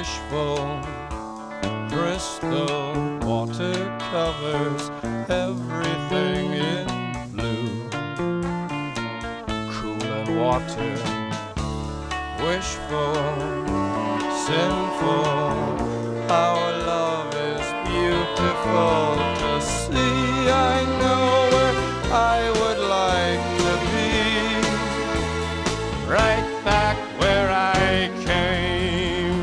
wishful. Crystal water covers everything in blue. Cool and water, wishful, sinful. Our love is beautiful to see. I know where I would like to be, right back where I came.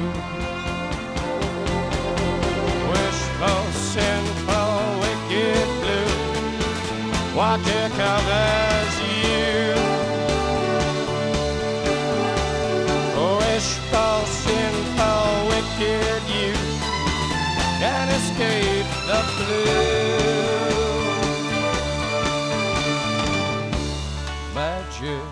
Wishful, sinful, wicked blue, water covers you. Wishful, sinful, wicked you can't escape the blue. Magic,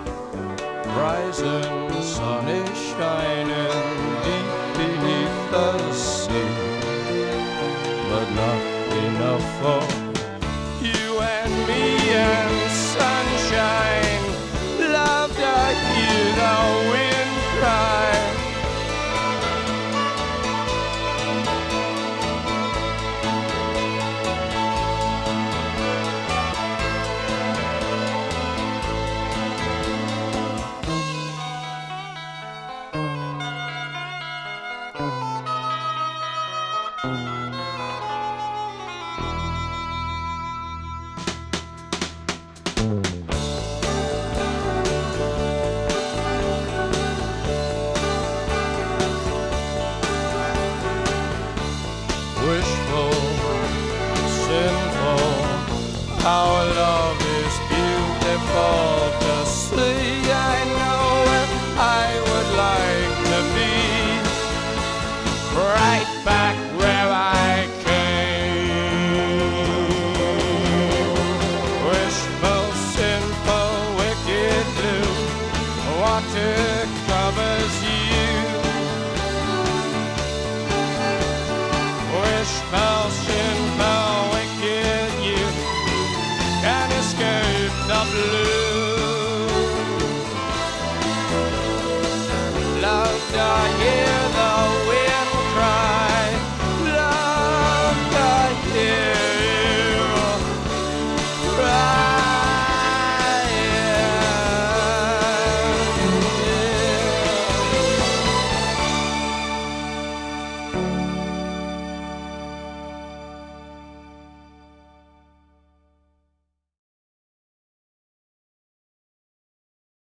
rising sun is shining deep beneath the sea, but not enough for you and me and sunshine. Love to hear the wind cry. Wishful, sinful, our love is beautiful to see. I know where I would like to be, right back where I came. Wishful, sinful, wicked blue, water covers you.